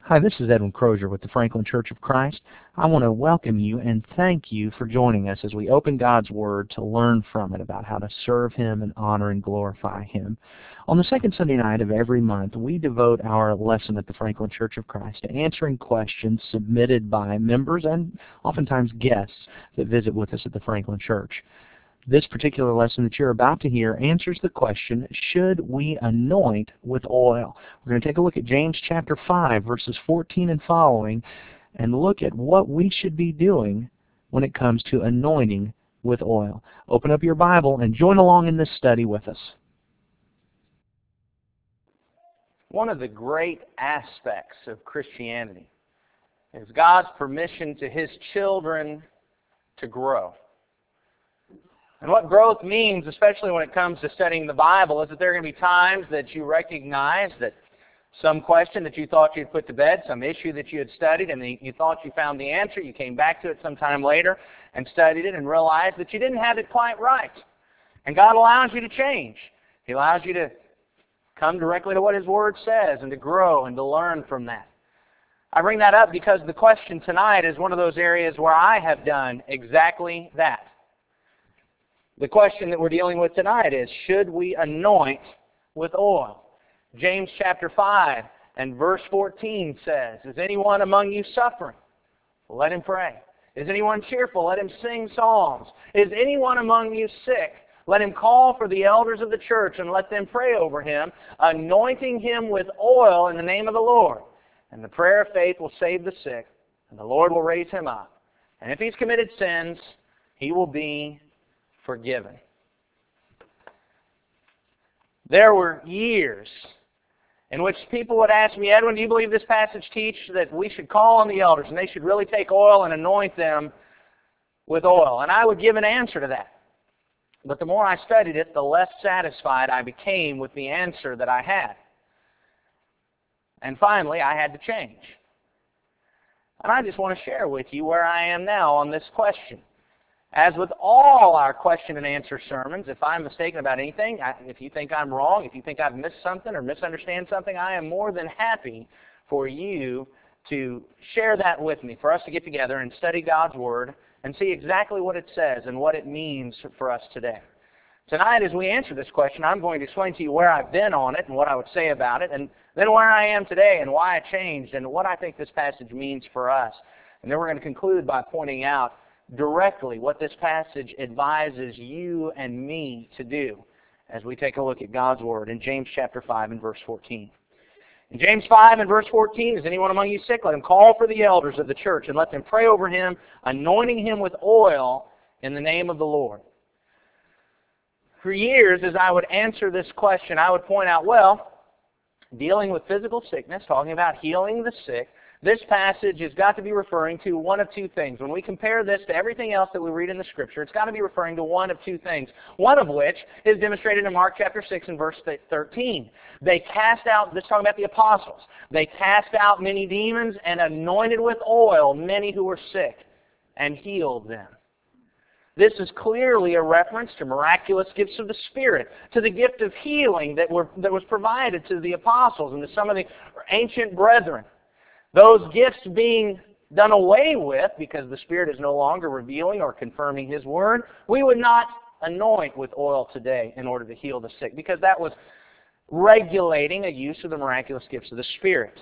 Hi, this is Edwin Crozier with the Franklin Church of Christ. I want to welcome you and thank you for joining us as we open God's Word to learn from it about how to serve Him and honor and glorify Him. On the second Sunday night of every month, we devote our lesson at the Franklin Church of Christ to answering questions submitted by members and oftentimes guests that visit with us at the Franklin Church. This particular lesson that you're about to hear answers the question, should we anoint with oil? We're going to take a look at James chapter 5, verses 14 and following, and look at what we should be doing when it comes to anointing with oil. Open up your Bible and join along in this study with us. One of the great aspects of Christianity is God's permission to His children to grow. And what growth means, especially when it comes to studying the Bible, is that there are going to be times that you recognize that some question that you thought you'd put to bed, some issue that you had studied, and you thought you found the answer, you came back to it sometime later and studied it and realized that you didn't have it quite right. And God allows you to change. He allows you to come directly to what His Word says and to grow and to learn from that. I bring that up because the question tonight is one of those areas where I have done exactly that. The question that we're dealing with tonight is, should we anoint with oil? James chapter 5 and verse 14 says, is anyone among you suffering? Let him pray. Is anyone cheerful? Let him sing psalms. Is anyone among you sick? Let him call for the elders of the church and let them pray over him, anointing him with oil in the name of the Lord. And the prayer of faith will save the sick, and the Lord will raise him up. And if he's committed sins, he will be forgiven. There were years in which people would ask me, Edwin, do you believe this passage teaches that we should call on the elders and they should really take oil and anoint them with oil? And I would give an answer to that. But the more I studied it, the less satisfied I became with the answer that I had. And finally, I had to change. And I just want to share with you where I am now on this question. As with all our question and answer sermons, if I'm mistaken about anything, if you think I'm wrong, if you think I've missed something or misunderstand something, I am more than happy for you to share that with me, for us to get together and study God's Word and see exactly what it says and what it means for us today. Tonight, as we answer this question, I'm going to explain to you where I've been on it and what I would say about it, and then where I am today and why I changed and what I think this passage means for us. And then we're going to conclude by pointing out directly what this passage advises you and me to do as we take a look at God's Word in James chapter 5 and verse 14. In James 5 and verse 14, is anyone among you sick? Let him call for the elders of the church and let them pray over him, anointing him with oil in the name of the Lord. For years, as I would answer this question, I would point out, well, dealing with physical sickness, talking about healing the sick, this passage has got to be referring to one of two things. When we compare this to everything else that we read in the Scripture, it's got to be referring to one of two things. One of which is demonstrated in Mark chapter 6 and verse 13. They cast out, this is talking about the apostles, they cast out many demons and anointed with oil many who were sick and healed them. This is clearly a reference to miraculous gifts of the Spirit, to the gift of healing that was provided to the apostles and to some of the ancient brethren. Those gifts being done away with because the Spirit is no longer revealing or confirming His Word, we would not anoint with oil today in order to heal the sick because that was regulating a use of the miraculous gifts of the Spirit.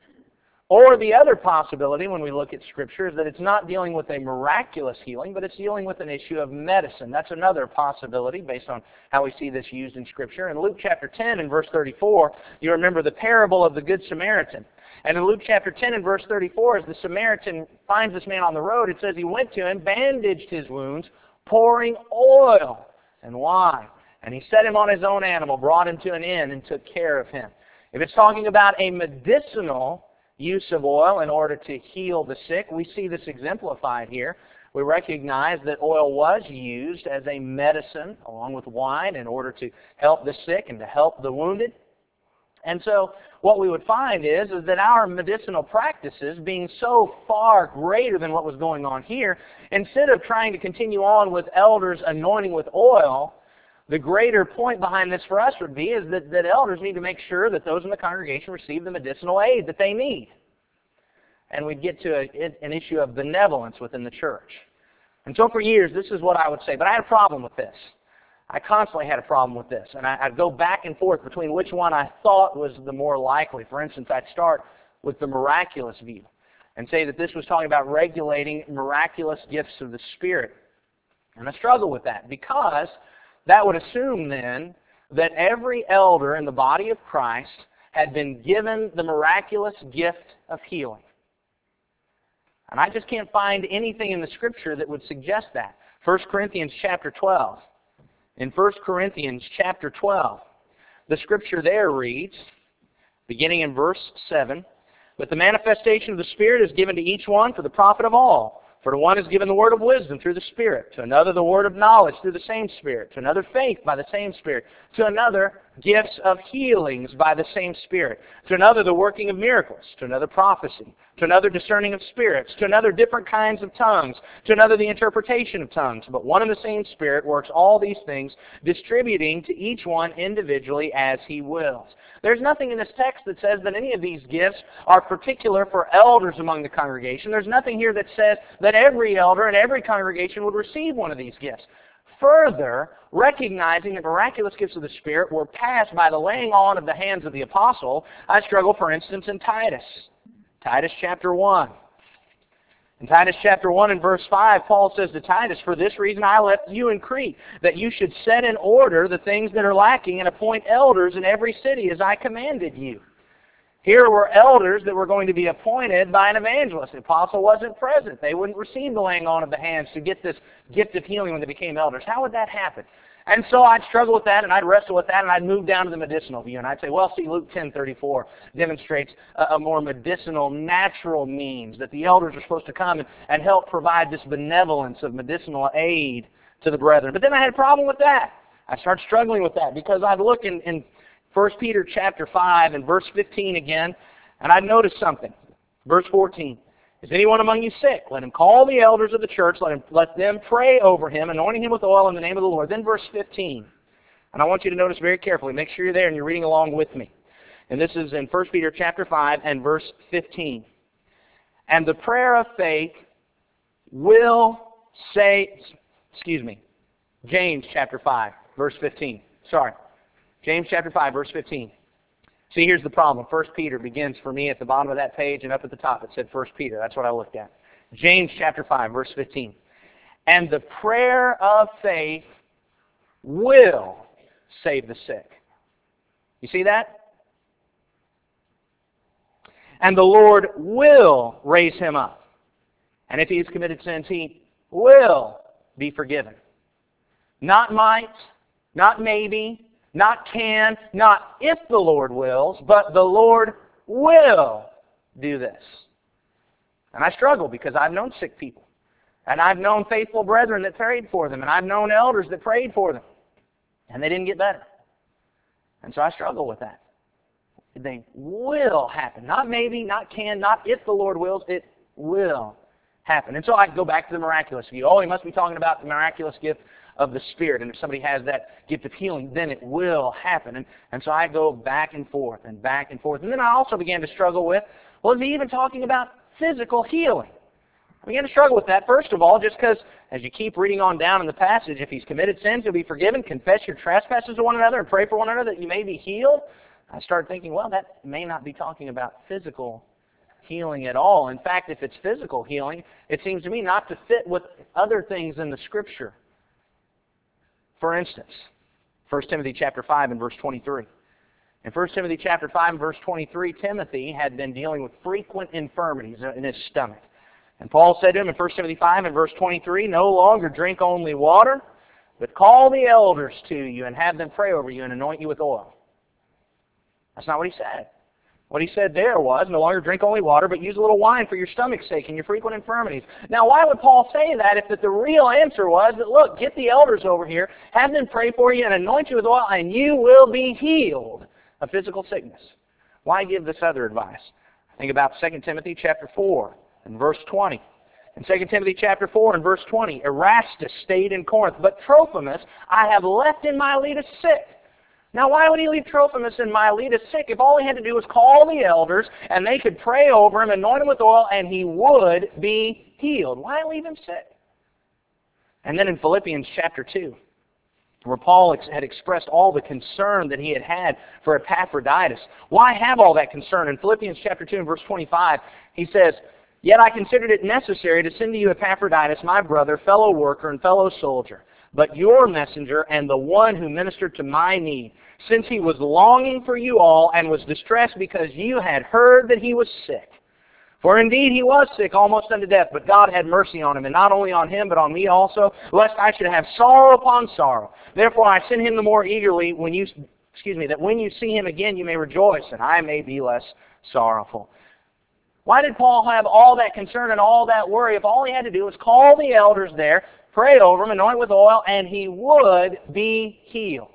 Or the other possibility when we look at Scripture is that it's not dealing with a miraculous healing, but it's dealing with an issue of medicine. That's another possibility based on how we see this used in Scripture. In Luke chapter 10 and verse 34, you remember the parable of the Good Samaritan. And in Luke chapter 10 and verse 34, as the Samaritan finds this man on the road, it says he went to him, bandaged his wounds, pouring oil and wine. And he set him on his own animal, brought him to an inn, and took care of him. If it's talking about a medicinal use of oil in order to heal the sick, we see this exemplified here. We recognize that oil was used as a medicine along with wine in order to help the sick and to help the wounded. And so what we would find is that our medicinal practices, being so far greater than what was going on here, instead of trying to continue on with elders anointing with oil, the greater point behind this for us would be is that elders need to make sure that those in the congregation receive the medicinal aid that they need. and we'd get to an issue of benevolence within the church. And so for years, this is what I would say. But I had a problem with this. I constantly had a problem with this. And I'd go back and forth between which one I thought was the more likely. For instance, I'd start with the miraculous view and say that this was talking about regulating miraculous gifts of the Spirit. And I struggle with that because that would assume then that every elder in the body of Christ had been given the miraculous gift of healing. And I just can't find anything in the Scripture that would suggest that. 1 Corinthians chapter 12. In 1 Corinthians chapter 12, the Scripture there reads, beginning in verse 7, "But the manifestation of the Spirit is given to each one for the profit of all. For to one is given the word of wisdom through the Spirit, to another the word of knowledge through the same Spirit, to another faith by the same Spirit, to another gifts of healings by the same Spirit, to another the working of miracles, to another prophecy, to another discerning of spirits, to another different kinds of tongues, to another the interpretation of tongues. But one and the same Spirit works all these things, distributing to each one individually as He wills." There's nothing in this text that says that any of these gifts are particular for elders among the congregation. There's nothing here that says that every elder in every congregation would receive one of these gifts. Further, recognizing that miraculous gifts of the Spirit were passed by the laying on of the hands of the apostle, I struggle, for instance, in Titus. Titus chapter 1. In Titus chapter 1 and verse 5, Paul says to Titus, "For this reason I left you in Crete, that you should set in order the things that are lacking and appoint elders in every city as I commanded you." Here were elders that were going to be appointed by an evangelist. The apostle wasn't present. They wouldn't receive the laying on of the hands to get this gift of healing when they became elders. How would that happen? And so I'd struggle with that, and I'd wrestle with that, and I'd move down to the medicinal view. And I'd say, well, see, Luke 10:34 demonstrates a more medicinal, natural means that the elders are supposed to come and help provide this benevolence of medicinal aid to the brethren. But then I had a problem with that. I started struggling with that because I'd look in 1 Peter chapter 5 and verse 15 again, and I'd notice something. Verse 14. "Is anyone among you sick? Let him call the elders of the church. Let them pray over him, anointing him with oil in the name of the Lord." Then verse 15. And I want you to notice very carefully. Make sure you're there and you're reading along with me. And this is in 1 Peter chapter 5 and verse 15. "And the prayer of faith will James chapter 5, verse 15. James chapter 5, verse 15. See, here's the problem. 1 Peter begins for me at the bottom of that page, and up at the top it said 1 Peter. That's what I looked at. James chapter 5, verse 15. "And the prayer of faith will save the sick." You see that? "And the Lord will raise him up. And if he has committed sins, he will be forgiven." Not might, not maybe, not can, not if the Lord wills, but the Lord will do this. And I struggle because I've known sick people. And I've known faithful brethren that prayed for them. And I've known elders that prayed for them. And they didn't get better. And so I struggle with that. They will happen. Not maybe, not can, not if the Lord wills. It will happen. And so I go back to the miraculous view. Oh, he must be talking about the miraculous gift of the Spirit. And if somebody has that gift of healing, then it will happen. And so I go back and forth and back and forth. And then I also began to struggle with, well, is he even talking about physical healing? I began to struggle with that, first of all, just because as you keep reading on down in the passage, if he's committed sins, he'll be forgiven. Confess your trespasses to one another and pray for one another that you may be healed. I started thinking, well, that may not be talking about physical healing at all. In fact, if it's physical healing, it seems to me not to fit with other things in the Scripture. For instance, 1 Timothy chapter 5 and verse 23. In 1 Timothy chapter 5 and verse 23, Timothy had been dealing with frequent infirmities in his stomach. And Paul said to him in 1 Timothy 5 and verse 23, "No longer drink only water, but call the elders to you and have them pray over you and anoint you with oil." That's not what he said. What he said there was, no longer drink only water, but use a little wine for your stomach's sake and your frequent infirmities. Now, why would Paul say that if the real answer was that, look, get the elders over here, have them pray for you and anoint you with oil, and you will be healed of physical sickness? Why give this other advice? Think about 2 Timothy chapter 4 and verse 20. In 2 Timothy chapter 4 and verse 20, Erastus stayed in Corinth, but Trophimus I have left in Miletus sick. Now, why would he leave Trophimus and Miletus sick if all he had to do was call the elders and they could pray over him, anoint him with oil, and he would be healed? Why leave him sick? And then in Philippians chapter 2, where Paul had expressed all the concern that he had had for Epaphroditus. Why have all that concern? In Philippians chapter 2 and verse 25, he says, "Yet I considered it necessary to send to you Epaphroditus, my brother, fellow worker, and fellow soldier, but your messenger and the one who ministered to my need, since he was longing for you all and was distressed because you had heard that he was sick. For indeed he was sick almost unto death, but God had mercy on him, and not only on him, but on me also, lest I should have sorrow upon sorrow. Therefore I send him the more eagerly that when you see him again you may rejoice, and I may be less sorrowful." Why did Paul have all that concern and all that worry if all he had to do was call the elders there, pray over him, anoint with oil, and he would be healed?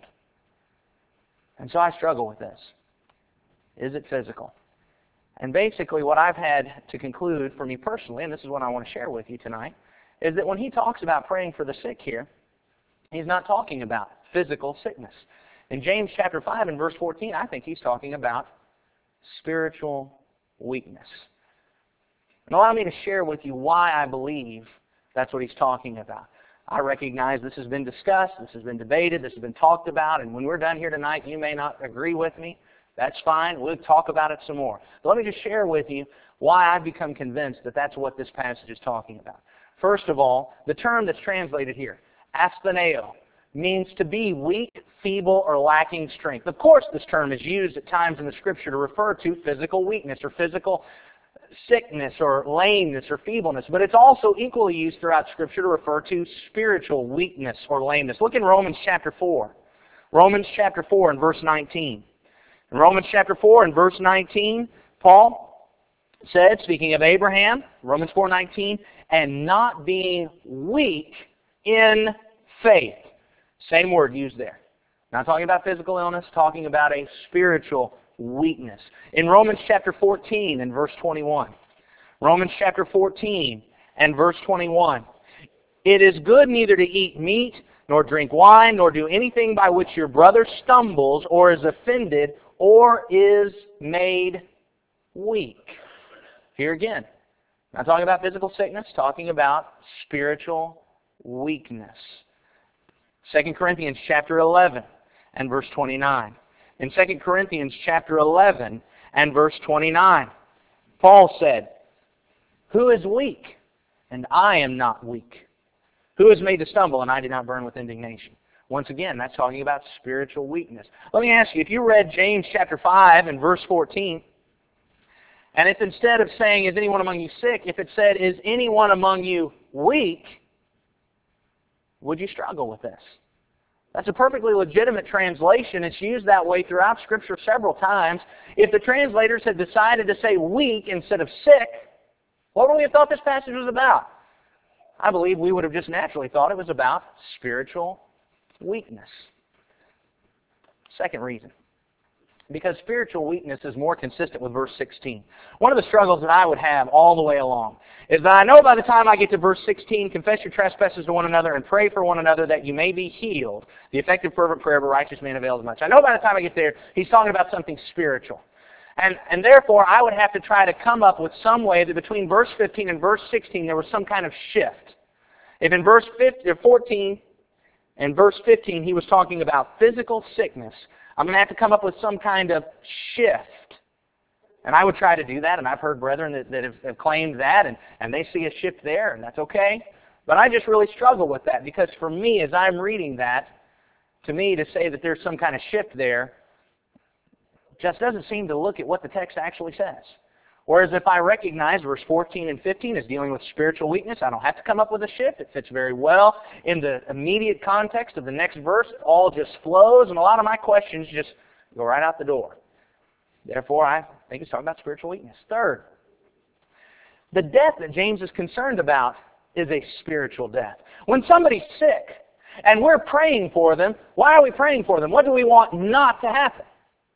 And so I struggle with this. Is it physical? And basically what I've had to conclude for me personally, and this is what I want to share with you tonight, is that when he talks about praying for the sick here, he's not talking about physical sickness. In James chapter 5 and verse 14, I think he's talking about spiritual weakness. And allow me to share with you why I believe that's what he's talking about. I recognize this has been discussed, this has been debated, this has been talked about, and when we're done here tonight, you may not agree with me. That's fine. We'll talk about it some more. But let me just share with you why I've become convinced that that's what this passage is talking about. First of all, the term that's translated here, astheneo, means to be weak, feeble, or lacking strength. Of course, this term is used at times in the Scripture to refer to physical weakness or physical sickness or lameness or feebleness, but it's also equally used throughout Scripture to refer to spiritual weakness or lameness. Look in Romans chapter 4. Romans chapter 4 and verse 19. In Romans chapter 4 and verse 19, Paul said, speaking of Abraham, Romans 4:19, "and not being weak in faith." Same word used there. Not talking about physical illness, talking about a spiritual weakness. In Romans chapter 14 and verse 21. Romans chapter 14 and verse 21. "It is good neither to eat meat, nor drink wine, nor do anything by which your brother stumbles, or is offended, or is made weak." Here again, not talking about physical sickness, talking about spiritual weakness. 2 Corinthians chapter 11 and verse 29. In 2 Corinthians chapter 11 and verse 29, Paul said, "Who is weak? And I am not weak. Who is made to stumble, and I did not burn with indignation?" Once again, that's talking about spiritual weakness. Let me ask you, if you read James chapter 5 and verse 14, and if instead of saying, "Is anyone among you sick?" if it said, "Is anyone among you weak?" would you struggle with this? That's a perfectly legitimate translation. It's used that way throughout Scripture several times. If the translators had decided to say weak instead of sick, what would we have thought this passage was about? I believe we would have just naturally thought it was about spiritual weakness. Second reason, because spiritual weakness is more consistent with verse 16. One of the struggles that I would have all the way along is that I know by the time I get to verse 16, "Confess your trespasses to one another and pray for one another that you may be healed. The effective fervent prayer of a righteous man avails much." I know by the time I get there, he's talking about something spiritual. And therefore, I would have to try to come up with some way that between verse 15 and verse 16, there was some kind of shift. If in verse 14 and verse 15, he was talking about physical sickness, I'm going to have to come up with some kind of shift. And I would try to do that, and I've heard brethren that have claimed that, and they see a shift there, and that's okay. But I just really struggle with that, because for me, as I'm reading that, to me, to say that there's some kind of shift there just doesn't seem to look at what the text actually says. Whereas if I recognize verse 14 and 15 as dealing with spiritual weakness, I don't have to come up with a shift. It fits very well in the immediate context of the next verse. It all just flows, and a lot of my questions just go right out the door. Therefore, I think it's talking about spiritual weakness. Third, the death that James is concerned about is a spiritual death. When somebody's sick and we're praying for them, why are we praying for them? What do we want not to happen?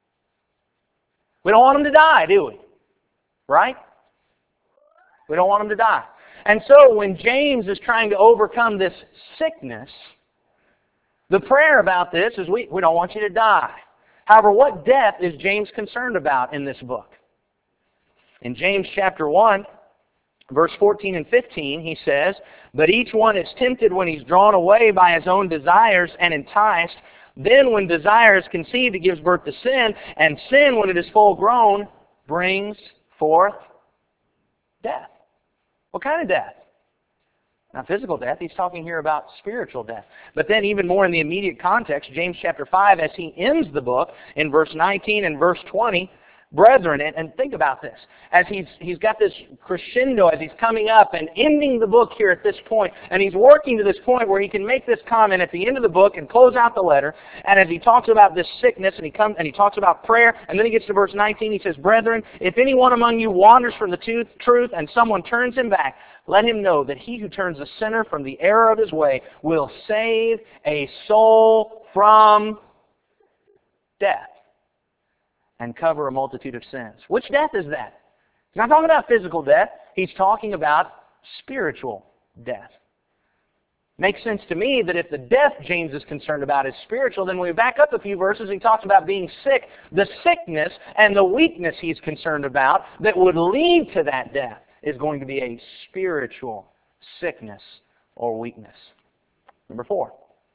We don't want them to die, do we? Right? We don't want them to die. And so when James is trying to overcome this sickness, the prayer about this is we don't want you to die. However, what death is James concerned about in this book? In James chapter 1, verse 14 and 15, he says, "But each one is tempted when he's drawn away by his own desires and enticed. Then when desire is conceived, it gives birth to sin. And sin, when it is full grown, brings forth death." What kind of death? Not physical death. He's talking here about spiritual death. But then even more in the immediate context, James chapter 5, as he ends the book in verse 19 and verse 20, "Brethren," and think about this, as he's got this crescendo, as he's coming up and ending the book here at this point, and he's working to this point where he can make this comment at the end of the book and close out the letter, and as he talks about this sickness, and he talks about prayer, and then he gets to verse 19, he says, "Brethren, if anyone among you wanders from the truth and someone turns him back, let him know that he who turns a sinner from the error of his way will save a soul from death and cover a multitude of sins." Which death is that? He's not talking about physical death. He's talking about spiritual death. Makes sense to me that if the death James is concerned about is spiritual, then when we back up a few verses, he talks about being sick, the sickness and the weakness he's concerned about that would lead to that death is going to be a spiritual sickness or weakness. Number 4.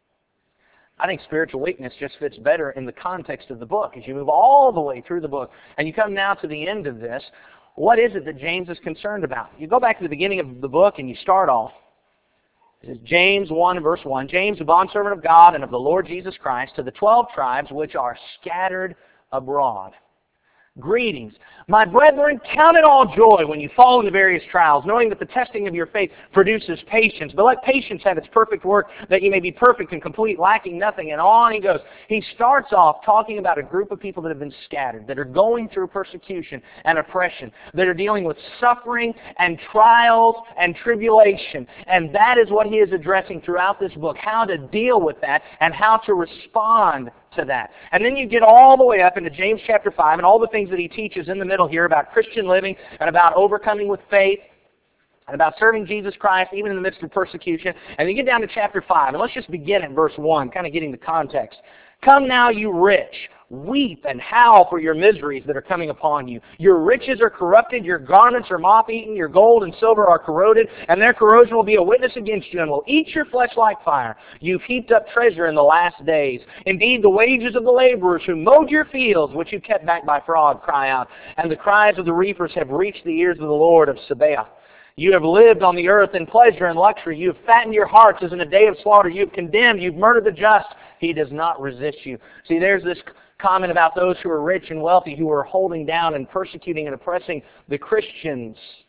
I think spiritual weakness just fits better in the context of the book. As you move all the way through the book, and you come now to the end of this, what is it that James is concerned about? You go back to the beginning of the book and you start off. This is James 1 verse 1. "James, a bondservant of God and of the Lord Jesus Christ, to the 12 tribes which are scattered abroad. Greetings. My brethren, count it all joy when you fall into various trials, knowing that the testing of your faith produces patience. But let patience have its perfect work, that you may be perfect and complete, lacking nothing." And on he goes. He starts off talking about a group of people that have been scattered, that are going through persecution and oppression, that are dealing with suffering and trials and tribulation. And that is what he is addressing throughout this book, how to deal with that and how to respond to that. And then you get all the way up into James chapter 5 and all the things that he teaches in the middle here about Christian living and about overcoming with faith and about serving Jesus Christ even in the midst of persecution. And you get down to chapter 5, and let's just begin at verse 1, kind of getting the context. "Come now, you rich, weep and howl for your miseries that are coming upon you. Your riches are corrupted, your garments are moth-eaten, your gold and silver are corroded, and their corrosion will be a witness against you and will eat your flesh like fire. You've heaped up treasure in the last days. Indeed, the wages of the laborers who mowed your fields, which you kept back by fraud, cry out, and the cries of the reapers have reached the ears of the Lord of Sabaoth. You have lived on the earth in pleasure and luxury. You have fattened your hearts as in a day of slaughter. You have condemned. You've murdered the just. He does not resist you." See, there's this comment about those who are rich and wealthy who are holding down and persecuting and oppressing the Christians.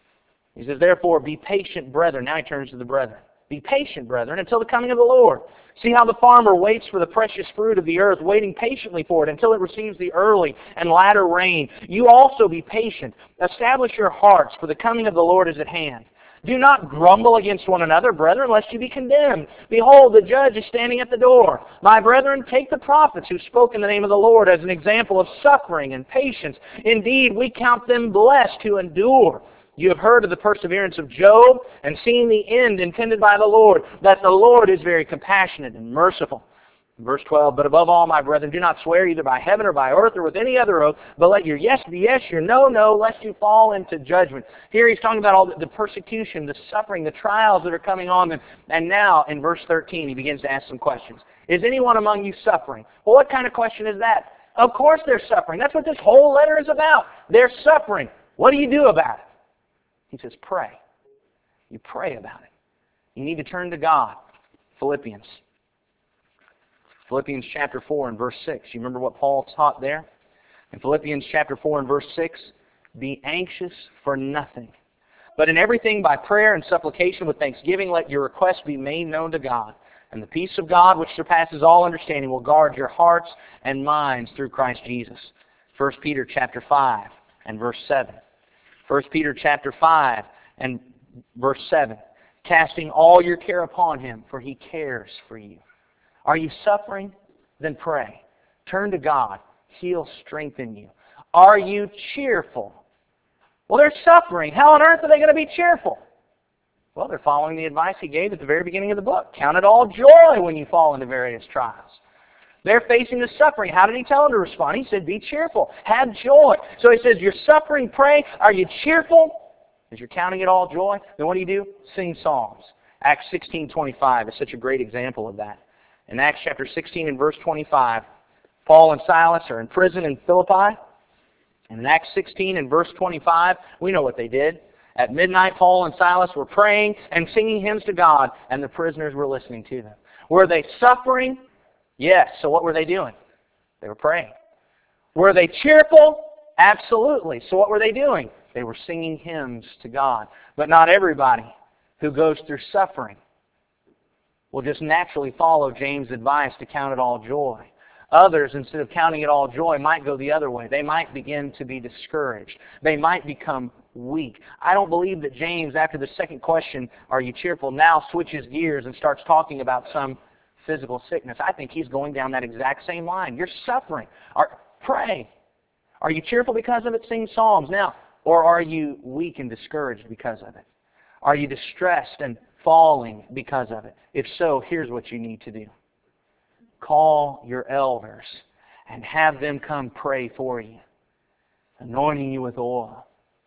He says, "Therefore, be patient, brethren." Now he turns to the brethren. "Be patient, brethren, until the coming of the Lord. See how the farmer waits for the precious fruit of the earth, waiting patiently for it until it receives the early and latter rain. You also be patient. Establish your hearts, for the coming of the Lord is at hand. Do not grumble against one another, brethren, lest you be condemned. Behold, the judge is standing at the door. My brethren, take the prophets who spoke in the name of the Lord as an example of suffering and patience. Indeed, we count them blessed who endure. You have heard of the perseverance of Job and seen the end intended by the Lord, that the Lord is very compassionate and merciful." Verse 12, "But above all, my brethren, do not swear either by heaven or by earth or with any other oath, but let your yes be yes, your no, no, lest you fall into judgment." Here he's talking about all the persecution, the suffering, the trials that are coming on them. And now, in verse 13, he begins to ask some questions. "Is anyone among you suffering?" Well, what kind of question is that? Of course they're suffering. That's what this whole letter is about. They're suffering. What do you do about it? He says, pray. You pray about it. You need to turn to God. Philippians chapter 4 and verse 6. You remember what Paul taught there? In Philippians chapter 4 and verse 6, "Be anxious for nothing, but in everything by prayer and supplication with thanksgiving let your requests be made known to God. And the peace of God, which surpasses all understanding, will guard your hearts and minds through Christ Jesus." 1 Peter chapter 5 and verse 7. 1 Peter chapter 5 and verse 7. "Casting all your care upon him, for he cares for you." Are you suffering? Then pray. Turn to God. He'll strengthen you. Are you cheerful? Well, they're suffering. How on earth are they going to be cheerful? Well, they're following the advice he gave at the very beginning of the book. Count it all joy when you fall into various trials. They're facing the suffering. How did he tell them to respond? He said, be cheerful. Have joy. So he says, you're suffering, pray. Are you cheerful? As you're counting it all joy, then what do? Sing psalms. Acts 16:25 is such a great example of that. In Acts chapter 16 and verse 25, Paul and Silas are in prison in Philippi. And in Acts 16 and verse 25, we know what they did. At midnight, Paul and Silas were praying and singing hymns to God, and the prisoners were listening to them. Were they suffering? Yes. So what were they doing? They were praying. Were they cheerful? Absolutely. So what were they doing? They were singing hymns to God. But not everybody who goes through suffering will just naturally follow James' advice to count it all joy. Others, instead of counting it all joy, might go the other way. They might begin to be discouraged. They might become weak. I don't believe that James, after the second question, are you cheerful, now switches gears and starts talking about some physical sickness. I think he's going down that exact same line. You're suffering. Pray. Are you cheerful because of it? Sing psalms. Now, or are you weak and discouraged because of it? Are you distressed and falling because of it? If so, here's what you need to do. Call your elders and have them come pray for you, anointing you with oil.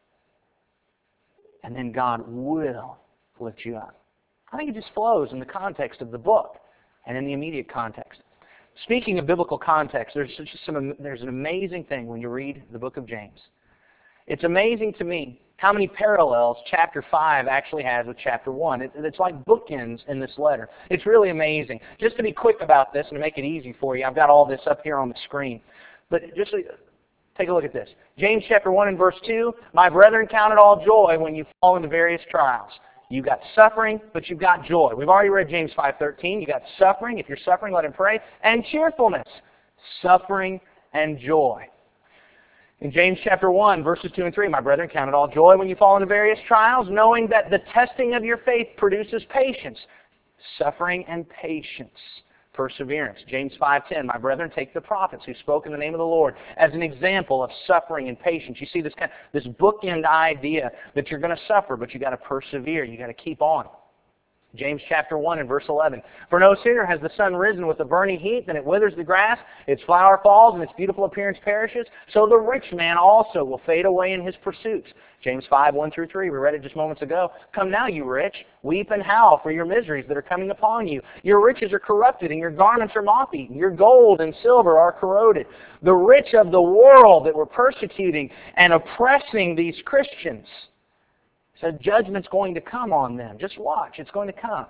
And then God will lift you up. I think it just flows in the context of the book and in the immediate context. Speaking of biblical context, there's an amazing thing when you read the book of James. It's amazing to me how many parallels chapter 5 actually has with chapter 1. It's like bookends in this letter. It's really amazing. Just to be quick about this and to make it easy for you, I've got all this up here on the screen. But just take a look at this. James chapter 1 and verse 2, my brethren, count it all joy when you fall into various trials. You've got suffering, but you've got joy. We've already read James 5:13. You've got suffering. If you're suffering, let him pray. And cheerfulness. Suffering and joy. In James chapter 1, verses 2 and 3, my brethren, count it all joy when you fall into various trials, knowing that the testing of your faith produces patience, suffering and patience, perseverance. James 5:10, my brethren, take the prophets who spoke in the name of the Lord as an example of suffering and patience. You see this bookend idea that you're going to suffer, but you've got to persevere. You've got to keep on. James chapter 1 and verse 11. For no sooner has the sun risen with a burning heat than it withers the grass, its flower falls, and its beautiful appearance perishes. So the rich man also will fade away in his pursuits. James 5:1-3. We read it just moments ago. Come now, you rich, weep and howl for your miseries that are coming upon you. Your riches are corrupted, and your garments are moth-eaten. Your gold and silver are corroded. The rich of the world that were persecuting and oppressing these Christians. So judgment's going to come on them. Just watch. It's going to come.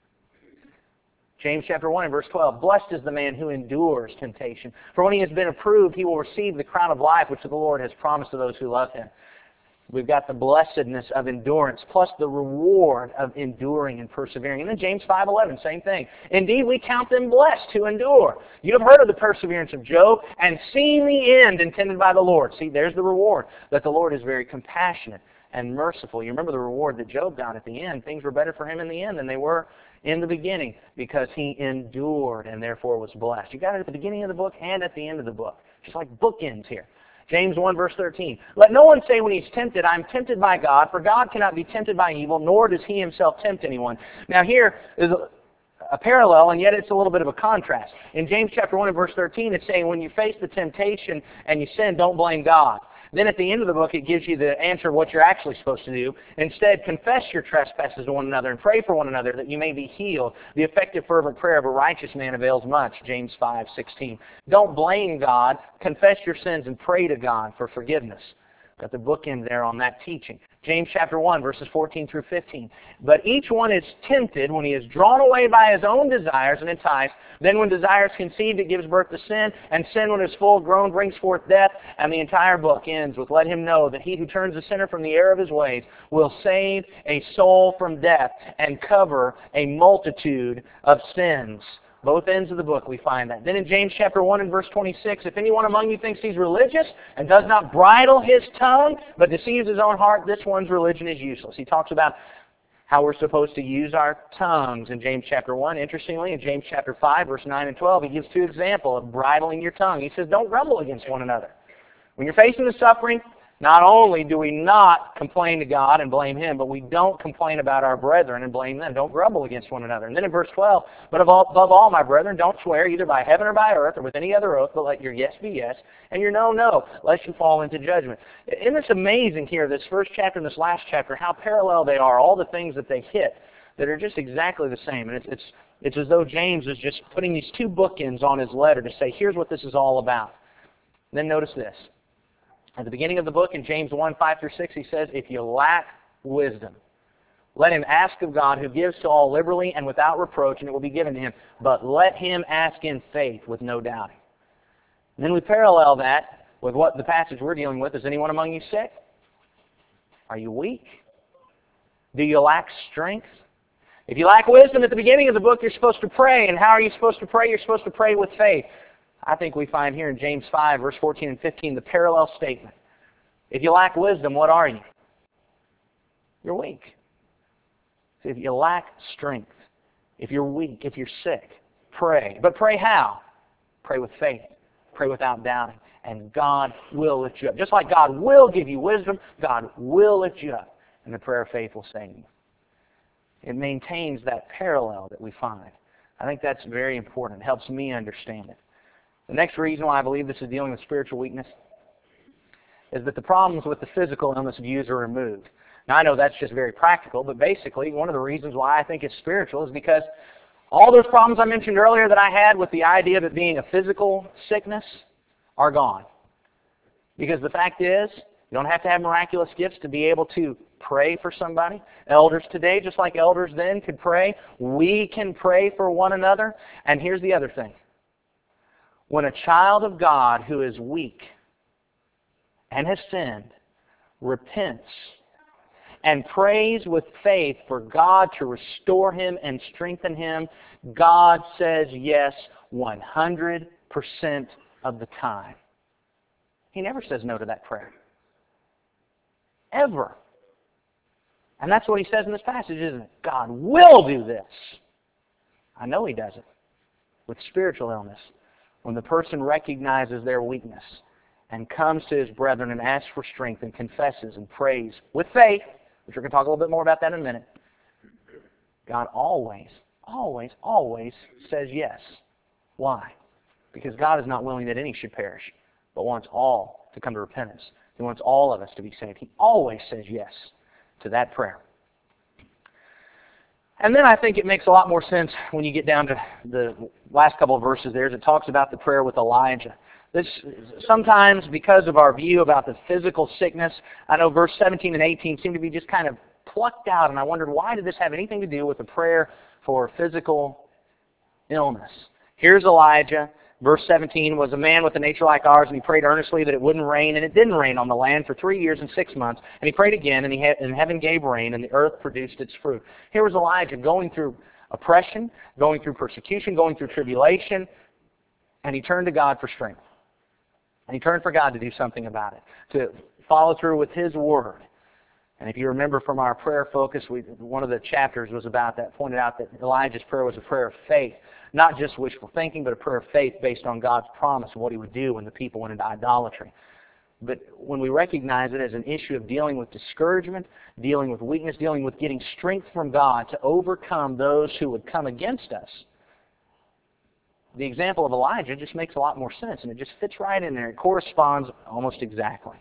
James chapter 1 and verse 12. Blessed is the man who endures temptation. For when he has been approved, he will receive the crown of life which the Lord has promised to those who love him. We've got the blessedness of endurance plus the reward of enduring and persevering. And then James 5:11, same thing. Indeed, we count them blessed who endure. You have heard of the perseverance of Job and seen the end intended by the Lord. See, there's the reward, that the Lord is very compassionate and merciful. You remember the reward that Job got at the end. Things were better for him in the end than they were in the beginning because he endured and therefore was blessed. You got it at the beginning of the book and at the end of the book. Just like bookends here. James 1 verse 13. Let no one say when he's tempted, I'm tempted by God, for God cannot be tempted by evil, nor does he himself tempt anyone. Now here is a parallel, and yet it's a little bit of a contrast. In James chapter 1 and verse 13, it's saying when you face the temptation and you sin, don't blame God. Then at the end of the book, it gives you the answer of what you're actually supposed to do. Instead, confess your trespasses to one another and pray for one another that you may be healed. The effective fervent prayer of a righteous man avails much, James 5:16. Don't blame God. Confess your sins and pray to God for forgiveness. Got the bookend there on that teaching. James chapter 1, verses 14-15. But each one is tempted when he is drawn away by his own desires and enticed. Then when desire is conceived, it gives birth to sin. And sin, when it is full grown, brings forth death. And the entire book ends with, let him know that he who turns the sinner from the error of his ways will save a soul from death and cover a multitude of sins. Both ends of the book we find that. Then in James chapter 1 and verse 26, if anyone among you thinks he's religious and does not bridle his tongue, but deceives his own heart, this one's religion is useless. He talks about how we're supposed to use our tongues in James chapter 1. Interestingly, in James chapter 5, verse 9 and 12, he gives two examples of bridling your tongue. He says, don't grumble against one another. When you're facing the suffering, Not only do we not complain to God and blame Him, but we don't complain about our brethren and blame them. Don't grumble against one another. And then in verse 12, but above all, my brethren, don't swear either by heaven or by earth or with any other oath, but let your yes be yes and your no, no, lest you fall into judgment. Isn't this amazing here, this first chapter and this last chapter, how parallel they are, all the things that they hit that are just exactly the same. And it's as though James is just putting these two bookends on his letter to say, here's what this is all about. And then notice this. At the beginning of the book, in James 1, 5 through 6, he says, if you lack wisdom, let him ask of God, who gives to all liberally and without reproach, and it will be given to him. But let him ask in faith with no doubting. And then we parallel that with what the passage we're dealing with. Is anyone among you sick? Are you weak? Do you lack strength? If you lack wisdom at the beginning of the book, you're supposed to pray. And how are you supposed to pray? You're supposed to pray with faith. I think we find here in James 5, verse 14 and 15, the parallel statement. If you lack wisdom, what are you? You're weak. If you lack strength, if you're weak, if you're sick, pray. But pray how? Pray with faith. Pray without doubting. And God will lift you up. Just like God will give you wisdom, God will lift you up. And the prayer of faith will save you. It maintains that parallel that we find. I think that's very important. It helps me understand it. The next reason why I believe this is dealing with spiritual weakness is that the problems with the physical illness views are removed. Now, I know that's just very practical, but basically one of the reasons why I think it's spiritual is because all those problems I mentioned earlier that I had with the idea of it being a physical sickness are gone. Because the fact is, you don't have to have miraculous gifts to be able to pray for somebody. Elders today, just like elders then, could pray. We can pray for one another. And here's the other thing. When a child of God who is weak and has sinned repents and prays with faith for God to restore him and strengthen him, God says yes 100% of the time. He never says no to that prayer. Ever. And that's what he says in this passage, isn't it? God will do this. I know he does it with spiritual illness. When the person recognizes their weakness and comes to his brethren and asks for strength and confesses and prays with faith, which we're going to talk a little bit more about that in a minute, God always, always, always says yes. Why? Because God is not willing that any should perish, but wants all to come to repentance. He wants all of us to be saved. He always says yes to that prayer. And then I think it makes a lot more sense when you get down to the last couple of verses there as it talks about the prayer with Elijah. This sometimes, because of our view about the physical sickness, I know verse 17 and 18 seem to be just kind of plucked out, and I wondered, why did this have anything to do with the prayer for physical illness? Here's Elijah. Verse 17 was a man with a nature like ours, and he prayed earnestly that it wouldn't rain, and it didn't rain on the land for 3 years and 6 months. And he prayed again, and heaven gave rain, and the earth produced its fruit. Here was Elijah going through oppression, going through persecution, going through tribulation, and he turned to God for strength. And he turned for God to do something about it, to follow through with His Word. And if you remember from our prayer focus, one of the chapters was about that, pointed out that Elijah's prayer was a prayer of faith. Not just wishful thinking, but a prayer of faith based on God's promise of what He would do when the people went into idolatry. But when we recognize it as an issue of dealing with discouragement, dealing with weakness, dealing with getting strength from God to overcome those who would come against us, the example of Elijah just makes a lot more sense, and it just fits right in there. It corresponds almost exactly.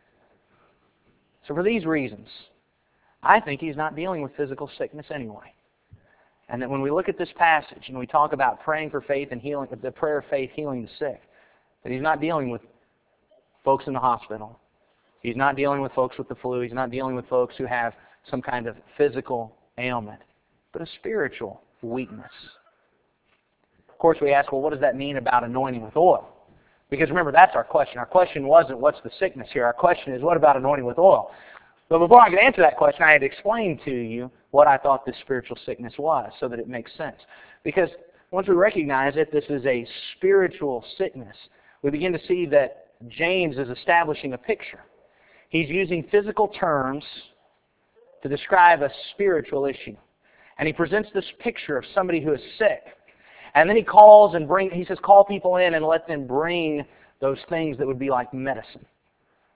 So for these reasons, I think he's not dealing with physical sickness anyway. And that when we look at this passage and we talk about praying for faith and healing, the prayer of faith healing the sick, that he's not dealing with folks in the hospital. He's not dealing with folks with the flu. He's not dealing with folks who have some kind of physical ailment, but a spiritual weakness. Of course, we ask, well, what does that mean about anointing with oil? Because remember, that's our question. Our question wasn't, what's the sickness here? Our question is, what about anointing with oil? But before I could answer that question, I had to explain to you what I thought this spiritual sickness was so that it makes sense. Because once we recognize it, this is a spiritual sickness, we begin to see that James is establishing a picture. He's using physical terms to describe a spiritual issue. And he presents this picture of somebody who is sick. And then he calls and he says, call people in and let them bring those things that would be like medicine.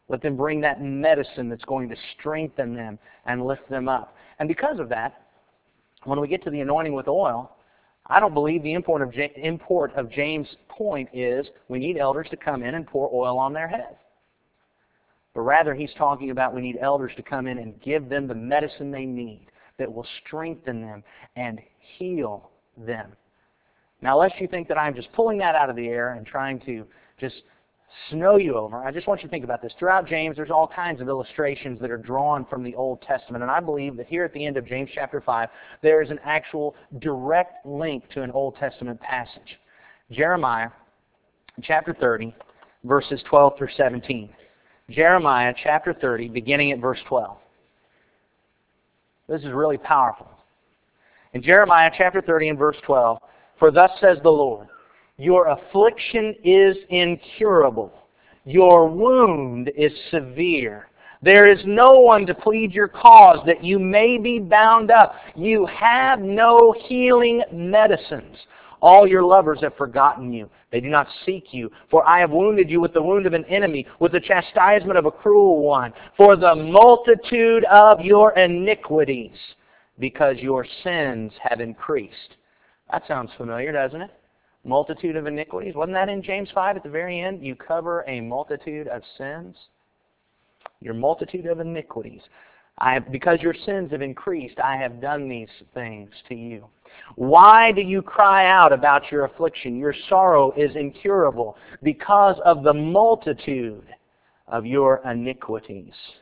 Let them bring that medicine that's going to strengthen them and lift them up. And because of that, when we get to the anointing with oil, I don't believe the import of James' point is we need elders to come in and pour oil on their head. But rather, he's talking about we need elders to come in and give them the medicine they need that will strengthen them and heal them. Now, lest you think that I'm just pulling that out of the air and trying to just snow you over, I just want you to think about this. Throughout James, there's all kinds of illustrations that are drawn from the Old Testament, and I believe that here at the end of James chapter 5, there is an actual direct link to an Old Testament passage. Jeremiah chapter 30, verses 12 through 17. Jeremiah chapter 30, beginning at verse 12. This is really powerful. In Jeremiah chapter 30 and verse 12, "For thus says the Lord, your affliction is incurable. Your wound is severe. There is no one to plead your cause that you may be bound up. You have no healing medicines. All your lovers have forgotten you. They do not seek you. For I have wounded you with the wound of an enemy, with the chastisement of a cruel one, for the multitude of your iniquities, because your sins have increased." That sounds familiar, doesn't it? Multitude of iniquities. Wasn't that in James 5 at the very end? You cover a multitude of sins. Your multitude of iniquities. Because your sins have increased, I have done these things to you. Why do you cry out about your affliction? Your sorrow is incurable because of the multitude of your iniquities.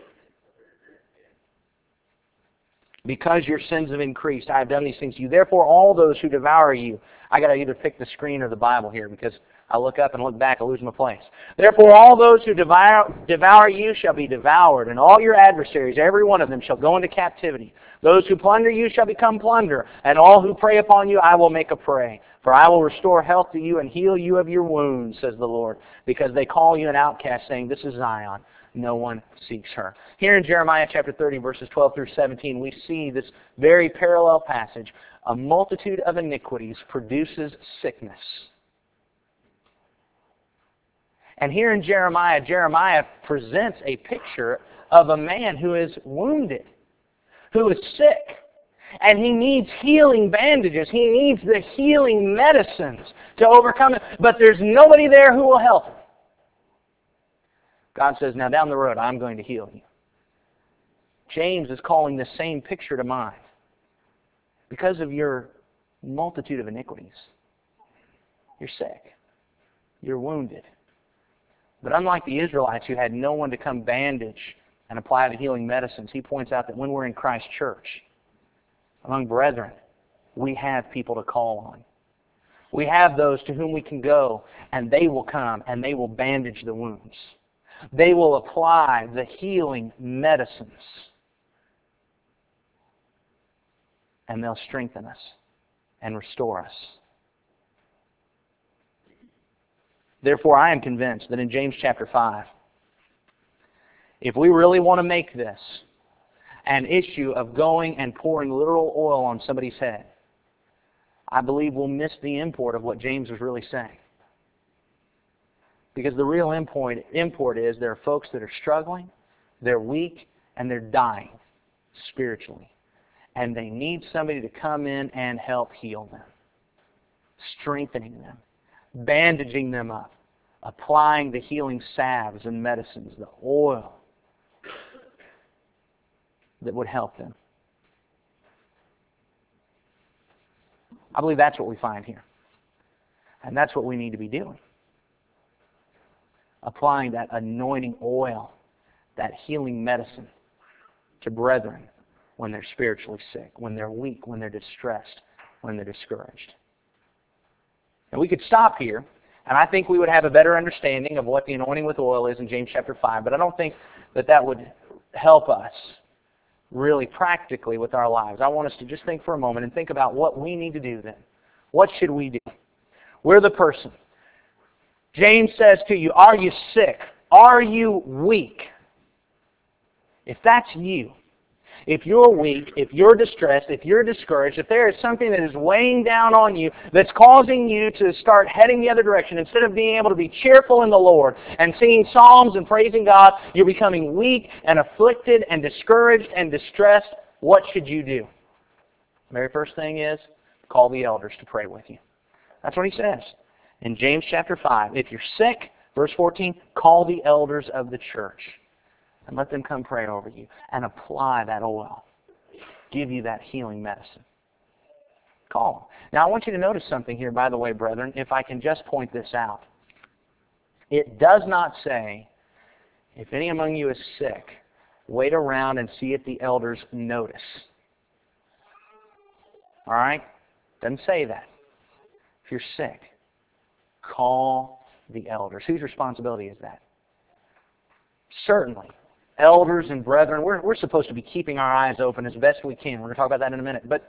Because your sins have increased, I have done these things to you. Therefore, all those who devour you, I got to either pick the screen or the Bible here because I look up and look back, I lose my place. Therefore, all those who devour you shall be devoured, and all your adversaries, every one of them, shall go into captivity. Those who plunder you shall become plunder, and all who prey upon you I will make a prey. For I will restore health to you and heal you of your wounds, says the Lord, because they call you an outcast, saying, "This is Zion. No one seeks her." Here in Jeremiah chapter 30, verses 12 through 17, we see this very parallel passage. A multitude of iniquities produces sickness. And here in Jeremiah, Jeremiah presents a picture of a man who is wounded, who is sick. And he needs healing bandages. He needs the healing medicines to overcome it. But there's nobody there who will help him. God says, now down the road, I'm going to heal you. James is calling the same picture to mind. Because of your multitude of iniquities, you're sick. You're wounded. But unlike the Israelites who had no one to come bandage and apply the healing medicines, he points out that when we're in Christ's church, among brethren, we have people to call on. We have those to whom we can go, and they will come and they will bandage the wounds. They will apply the healing medicines. And they'll strengthen us and restore us. Therefore, I am convinced that in James chapter 5, if we really want to make this an issue of going and pouring literal oil on somebody's head, I believe we'll miss the import of what James was really saying. Because the real import is there are folks that are struggling, they're weak, and they're dying spiritually. And they need somebody to come in and help heal them, strengthening them, bandaging them up, applying the healing salves and medicines, the oil that would help them. I believe that's what we find here. And that's what we need to be doing. Applying that anointing oil, that healing medicine to brethren when they're spiritually sick, when they're weak, when they're distressed, when they're discouraged. And we could stop here, and I think we would have a better understanding of what the anointing with oil is in James chapter 5, but I don't think that would help us really practically with our lives. I want us to just think for a moment and think about what we need to do then. What should we do? We're the person. James says to you, are you sick? Are you weak? If that's you, if you're weak, if you're distressed, if you're discouraged, if there is something that is weighing down on you that's causing you to start heading the other direction, instead of being able to be cheerful in the Lord and singing psalms and praising God, you're becoming weak and afflicted and discouraged and distressed, what should you do? The very first thing is call the elders to pray with you. That's what he says in James chapter 5. If you're sick, verse 14, call the elders of the church and let them come pray over you and apply that oil. Give you that healing medicine. Call them. Now I want you to notice something here, by the way, brethren, if I can just point this out. It does not say, if any among you is sick, wait around and see if the elders notice. All right? Doesn't say that. If you're sick, call the elders. Whose responsibility is that? Certainly. Elders and brethren, we're supposed to be keeping our eyes open as best we can. We're going to talk about that in a minute. But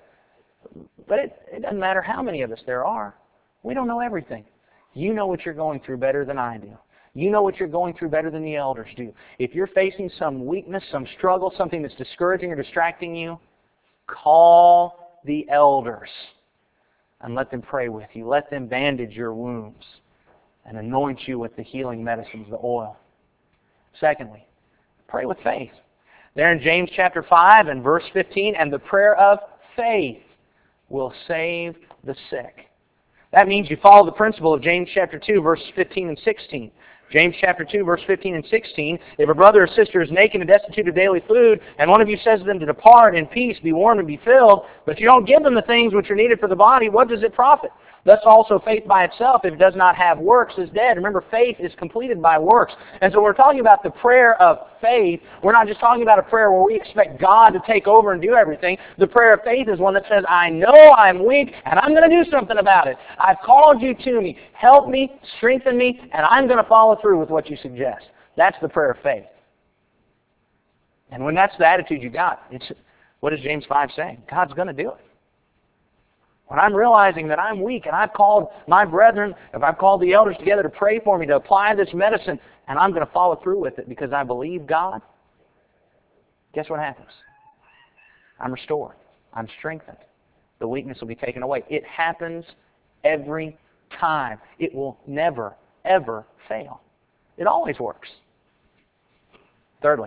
it doesn't matter how many of us there are. We don't know everything. You know what you're going through better than I do. You know what you're going through better than the elders do. If you're facing some weakness, some struggle, something that's discouraging or distracting you, call the elders and let them pray with you. Let them bandage your wounds and anoint you with the healing medicines, the oil. Secondly, pray with faith. There in James chapter 5 and verse 15, and the prayer of faith will save the sick. That means you follow the principle of James chapter 2, verses 15 and 16. James chapter 2, verse 15 and 16, if a brother or sister is naked and destitute of daily food, and one of you says to them to depart in peace, be warmed and be filled, but you don't give them the things which are needed for the body, what does it profit? Thus also faith by itself, if it does not have works, is dead. Remember, faith is completed by works. And so we're talking about the prayer of faith. We're not just talking about a prayer where we expect God to take over and do everything. The prayer of faith is one that says, I know I'm weak, and I'm going to do something about it. I've called you to me. Help me, strengthen me, and I'm going to follow through with what you suggest. That's the prayer of faith. And when that's the attitude you got, what does James 5 say? God's going to do it. When I'm realizing that I'm weak and I've called my brethren, if I've called the elders together to pray for me, to apply this medicine, and I'm going to follow through with it because I believe God, guess what happens? I'm restored. I'm strengthened. The weakness will be taken away. It happens every time. It will never, ever fail. It always works. Thirdly,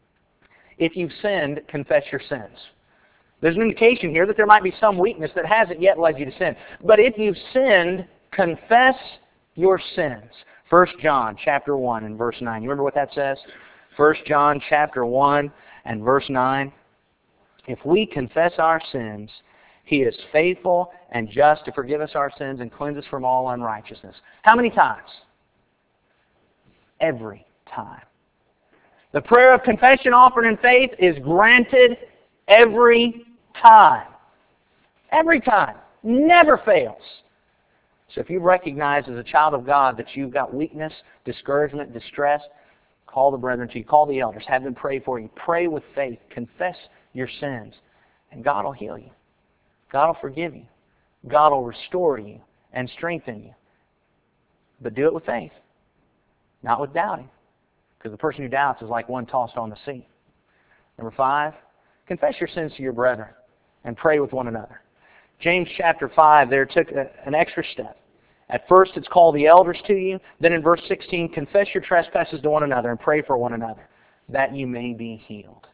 if you've sinned, confess your sins. There's an indication here that there might be some weakness that hasn't yet led you to sin. But if you've sinned, confess your sins. 1 John chapter 1 and verse 9. You remember what that says? 1 John chapter 1 and verse 9. If we confess our sins, He is faithful and just to forgive us our sins and cleanse us from all unrighteousness. How many times? Every time. The prayer of confession offered in faith is granted every time. Every time. Never fails. So if you recognize as a child of God that you've got weakness, discouragement, distress, call the brethren to you. Call the elders. Have them pray for you. Pray with faith. Confess your sins. And God will heal you. God will forgive you. God will restore you and strengthen you. But do it with faith. Not with doubting. Because the person who doubts is like one tossed on the sea. Number 5, confess your sins to your brethren and pray with one another. James chapter 5 there took an extra step. At first it's called the elders to you. Then in verse 16, confess your trespasses to one another and pray for one another, that you may be healed.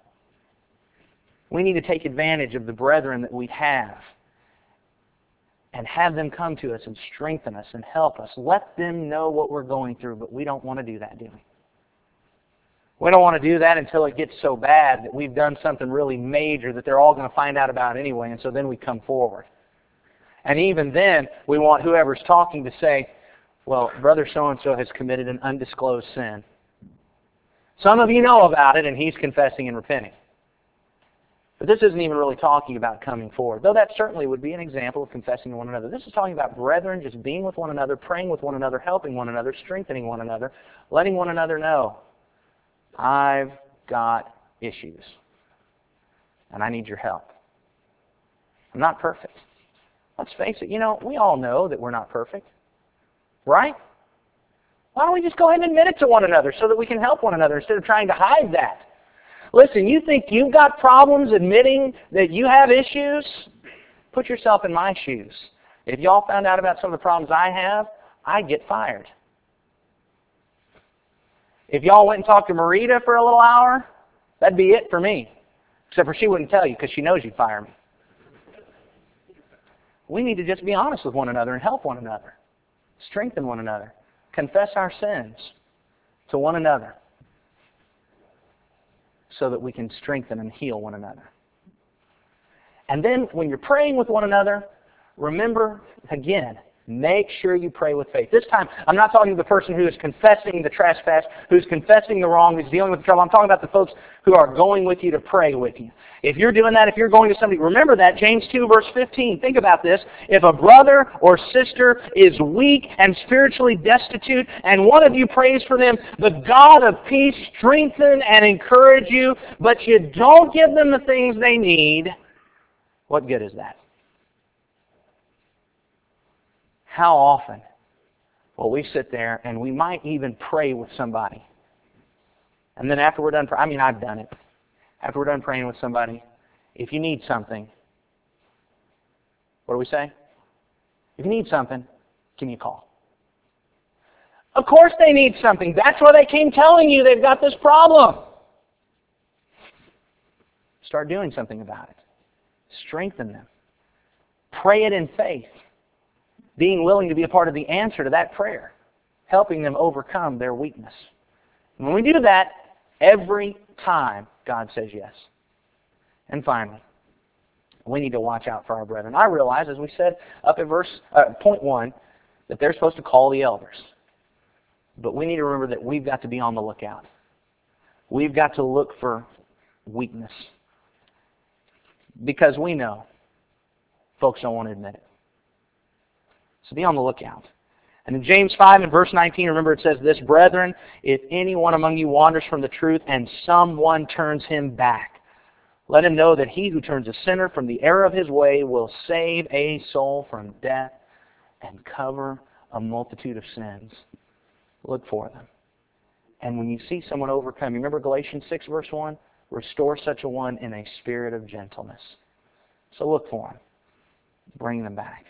We need to take advantage of the brethren that we have and have them come to us and strengthen us and help us. Let them know what we're going through, but we don't want to do that, do we? We don't want to do that until it gets so bad that we've done something really major that they're all going to find out about anyway, and so then we come forward. And even then, we want whoever's talking to say, well, brother so-and-so has committed an undisclosed sin. Some of you know about it, and he's confessing and repenting. But this isn't even really talking about coming forward, though that certainly would be an example of confessing to one another. This is talking about brethren just being with one another, praying with one another, helping one another, strengthening one another, letting one another know, I've got issues, and I need your help. I'm not perfect. Let's face it, we all know that we're not perfect, right? Why don't we just go ahead and admit it to one another so that we can help one another instead of trying to hide that? Listen, you think you've got problems admitting that you have issues? Put yourself in my shoes. If y'all found out about some of the problems I have, I'd get fired. If y'all went and talked to Marita for a little hour, that'd be it for me. Except for she wouldn't tell you because she knows you'd fire me. We need to just be honest with one another and help one another. Strengthen one another. Confess our sins to one another so that we can strengthen and heal one another. And then when you're praying with one another, remember, again, make sure you pray with faith. This time, I'm not talking to the person who is confessing the trespass, who's confessing the wrong, who's dealing with the trouble. I'm talking about the folks who are going with you to pray with you. If you're doing that, if you're going to somebody, remember that, James 2, verse 15. Think about this. If a brother or sister is weak and spiritually destitute, and one of you prays for them, the God of peace strengthen and encourage you, but you don't give them the things they need, what good is that? How often will we sit there and we might even pray with somebody, and then after we're done praying, I've done it. After we're done praying with somebody, if you need something, what do we say? If you need something, give me a call. Of course they need something. That's why they came telling you they've got this problem. Start doing something about it. Strengthen them. Pray it in faith. Being willing to be a part of the answer to that prayer. Helping them overcome their weakness. And when we do that, every time God says yes. And finally, we need to watch out for our brethren. I realize, as we said up at point 1, that they're supposed to call the elders. But we need to remember that we've got to be on the lookout. We've got to look for weakness. Because we know folks don't want to admit it. So be on the lookout. And in James 5 and verse 19, remember it says this, Brethren, if anyone among you wanders from the truth and someone turns him back, let him know that he who turns a sinner from the error of his way will save a soul from death and cover a multitude of sins. Look for them. And when you see someone overcome, you remember Galatians 6 verse 1? Restore such a one in a spirit of gentleness. So look for them. Bring them back.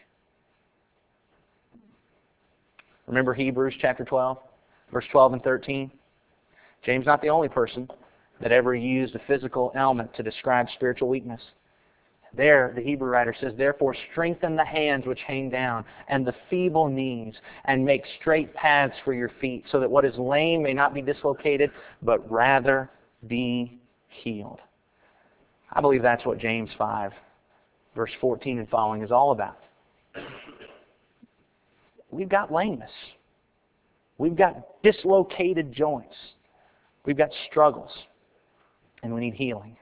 Remember Hebrews chapter 12, verse 12 and 13? James not the only person that ever used a physical element to describe spiritual weakness. There, the Hebrew writer says, Therefore strengthen the hands which hang down, and the feeble knees, and make straight paths for your feet, so that what is lame may not be dislocated, but rather be healed. I believe that's what James 5, verse 14 and following is all about. We've got lameness. We've got dislocated joints. We've got struggles. And we need healing.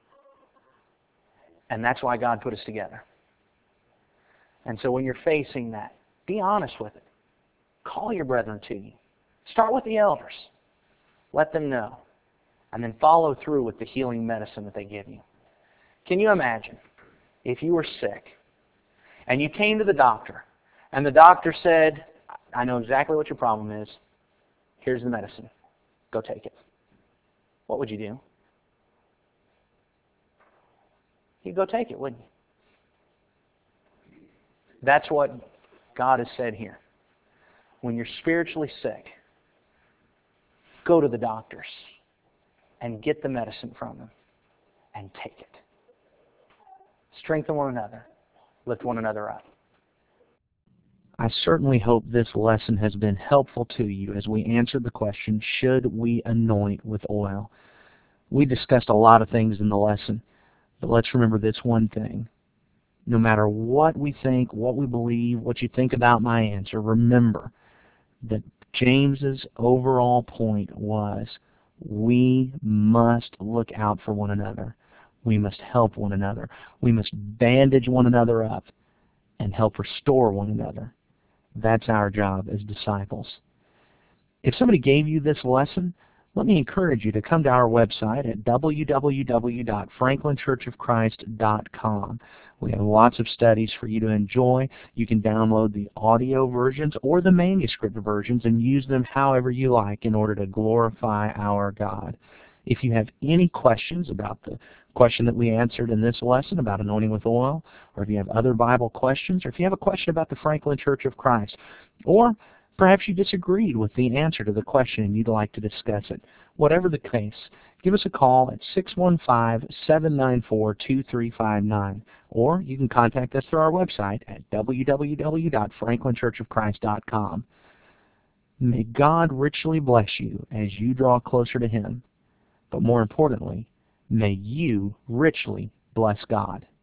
And that's why God put us together. And so when you're facing that, be honest with it. Call your brethren to you. Start with the elders. Let them know. And then follow through with the healing medicine that they give you. Can you imagine if you were sick and you came to the doctor and the doctor said, I know exactly what your problem is. Here's the medicine. Go take it. What would you do? You'd go take it, wouldn't you? That's what God has said here. When you're spiritually sick, go to the doctors and get the medicine from them and take it. Strengthen one another. Lift one another up. I certainly hope this lesson has been helpful to you as we answered the question, should we anoint with oil? We discussed a lot of things in the lesson, but let's remember this one thing. No matter what we think, what we believe, what you think about my answer, remember that James's overall point was we must look out for one another. We must help one another. We must bandage one another up and help restore one another. That's our job as disciples. If somebody gave you this lesson, let me encourage you to come to our website at www.franklinchurchofchrist.com. We have lots of studies for you to enjoy. You can download the audio versions or the manuscript versions and use them however you like in order to glorify our God. If you have any questions about the question that we answered in this lesson about anointing with oil, or if you have other Bible questions, or if you have a question about the Franklin Church of Christ, or perhaps you disagreed with the answer to the question and you'd like to discuss it, whatever the case, give us a call at 615-794-2359, or you can contact us through our website at www.franklinchurchofchrist.com. May God richly bless you as you draw closer to Him, but more importantly, may you richly bless God.